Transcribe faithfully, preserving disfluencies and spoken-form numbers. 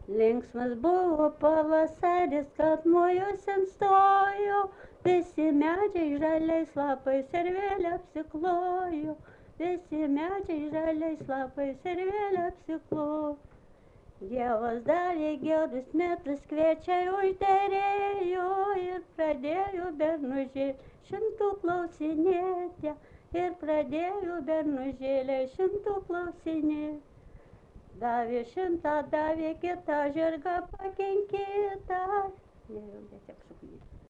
Linksmas buvo pavasaris, kad mojus ant stojo, visi medžiai žaliais lapais ir vėl apsiklojo, visi medžiai žaliais lapais ir vėl apsiklojo. Dievas davė gerus metus, kviečiai užderėjo ir pradėjo bernužėlį šimtų klausinėti, ir pradėjo bernužėlį šimtų klausinėti. Davė šimtą, davė kitą, žirgą pakenkė tą. Nejau, netiek suklysiu.